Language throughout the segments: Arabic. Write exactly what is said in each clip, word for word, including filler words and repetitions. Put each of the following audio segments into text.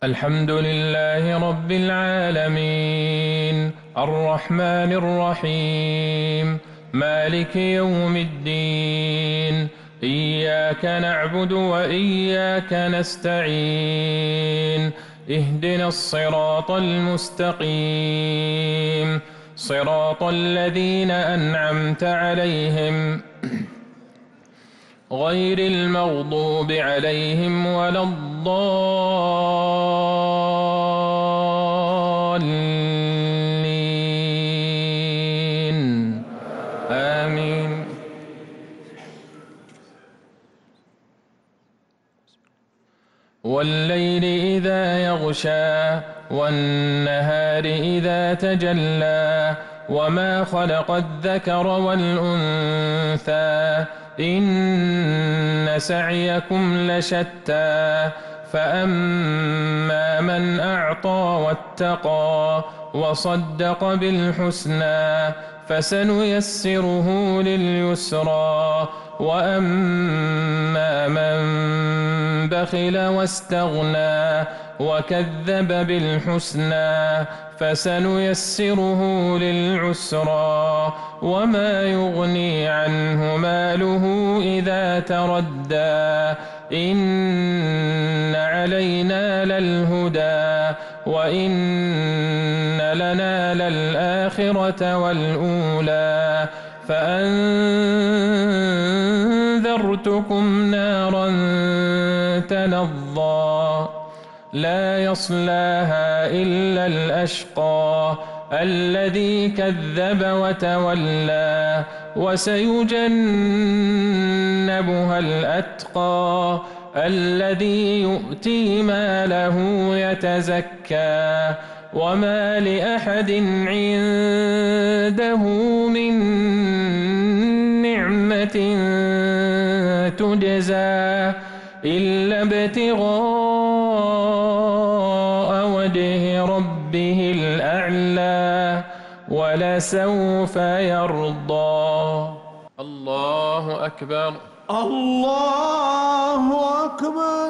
الحمد لله رب العالمين الرحمن الرحيم مالك يوم الدين إياك نعبد وإياك نستعين اهدنا الصراط المستقيم صراط الذين أنعمت عليهم غير المغضوب عليهم ولا الضالين آمين. والليل إذا يغشى والنهار إذا تجلى وما خلق الذكر والأنثى إن سعيكم لشتى فأما من أعطى واتقى وصدق بالحسنى فسنيسره لليسرى وأما من بخل واستغنى وكذب بالحسنى فسنيسره للعسرى وما يغني عنه ماله إذا تردى إن علينا للهدى وإن لنا للآخرة والأولى فأنذرتكم نارا تلظى لا يصلاها إلا الأشقى الذي كذب وتولى وسيجنبها الأتقى الذي يؤتي ماله يتزكى وما لأحد عنده من نعمة تجزى إلا ابتغاء وجه ربه الأعلى ولسوف يرضى. الله أكبر. الله أكبر.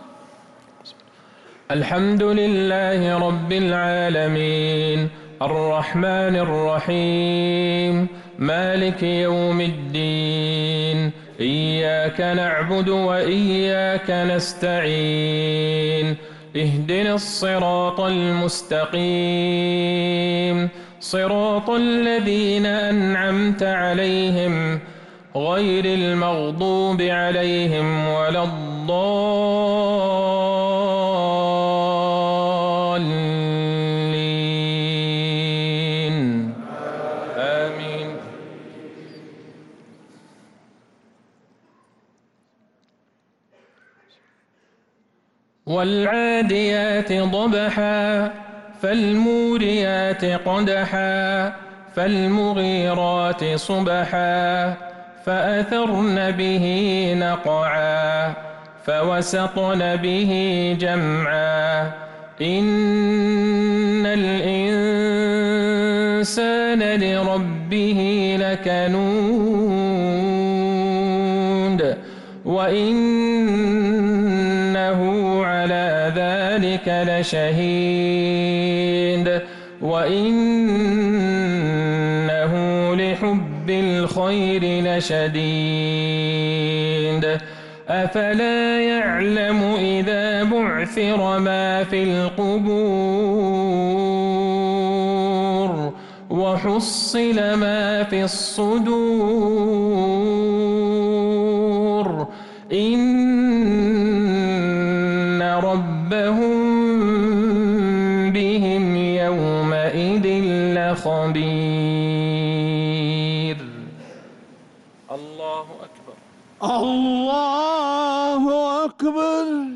الحمد لله رب العالمين الرحمن الرحيم مالك يوم الدين إياك نعبد وإياك نستعين اهدنا الصراط المستقيم صراط الذين أنعمت عليهم غير المغضوب عليهم ولا الضالين آمين. والعاديات ضبحا فالموريات قدحا فالمغيرات صبحا فأثرن به نقعا فوسطن به جمعا إن الإنسان لربه لكنود وإنه على ذلك لشهيد وإنه لحب الخير لشديد أفلا يعلم إذا بعثر ما في القبور وحصل ما في الصدور إن ربهم بهم يومئذ لخبير. الله أكبر. الله أكبر.